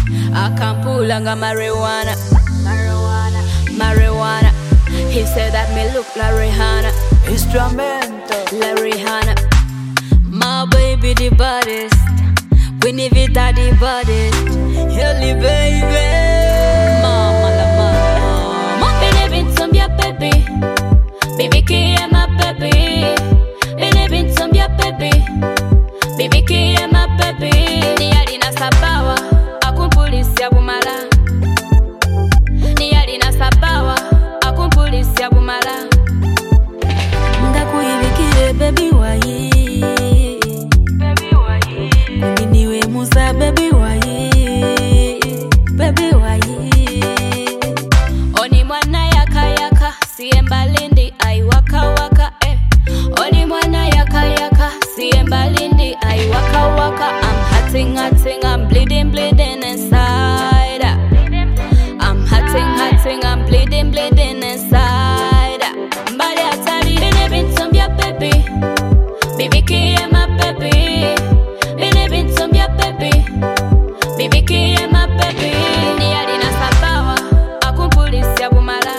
I can't pull on marijuana. Marijuana. He said that me look like Rihanna. Instrumento. Like Rihanna. My baby the baddest. Queen Vita the baddest. Helly baby. Mama la mama. Believe in some ya baby. Baby K my baby. Believe in some ya baby. Baby K my baby. Ni alina sabawa. Akumpulisya bumala. Ni alina sabawa. Akumpulisya bumala. Ngakuibikire baby wayi. Baby wayi. Niwe musa baby wayi. Baby wayi. Oni mwana yaka yaka. Siemba lindi ai waka waka eh. Oni mwana yaka yaka. Siemba lindi ai waka waka. I'm hurting, I'm bleeding inside. I'm hurting, I'm bleeding inside. Mbali hatari, believe in some ya baby. Baby K my baby. Believe in some ya baby. Baby K my baby. Ni alina sabawa, akumpulisya bumala.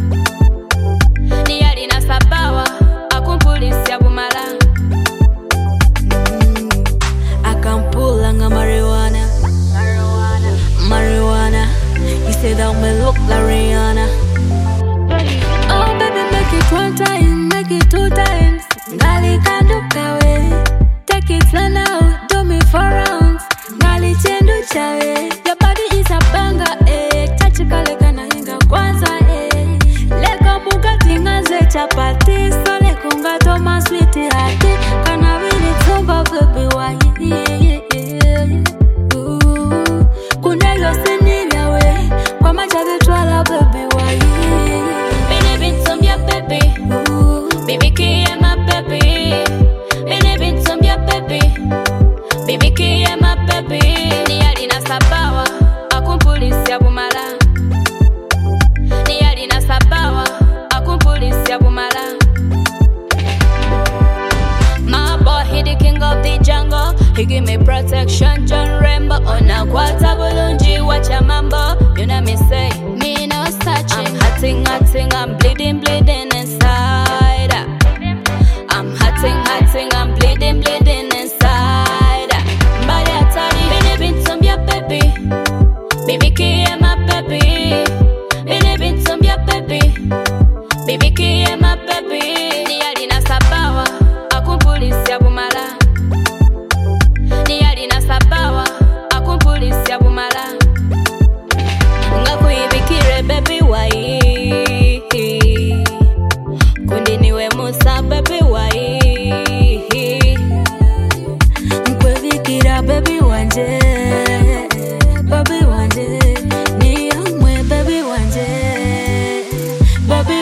Ni alina sabawa, akumpulisya bumala. I can pull on a marijuana. Marijuana. He said that me look like Rihanna. Oh baby, make it one time, make it two times. Gali can look away. Take it slow now, do me 4 rounds. Gali chendu chawe. Your body is a banger, eh. Chachika leka na hinga kwanza, eh. Leka muga tingaze chapati. So lekunga toma sweet hati. Kana vini tumba baby why. Kuna yose nilawe. Kwa machazi twala baby why. Believe in some ya baby. Baby K my baby. Believe in some ya baby. Baby K my baby. Ni alina sabawa, akumpulisya bumala. Ni alina sabawa, akumpulisya bumala. My boy, he the king of the jungle. He give me protection, John Rambo. On a quarter bulunji, watch a mambo. You know me say, me no touching. I'm hurting, I'm bleeding inside. I'm hurting, I'm bleeding inside. Mbali hatari, believe in some ya baby. Baby K my baby. Believe in some ya baby. Baby K my baby. Ni alina sabawa, akumpulisya bumala. Ni alina sabawa, akumpulisya bumala. Ngakuibikire baby wayi. Kundi niwe musa baby wayi. Nkwevikira baby wanje. Baby wanje. Ni amwe baby wanje. Baby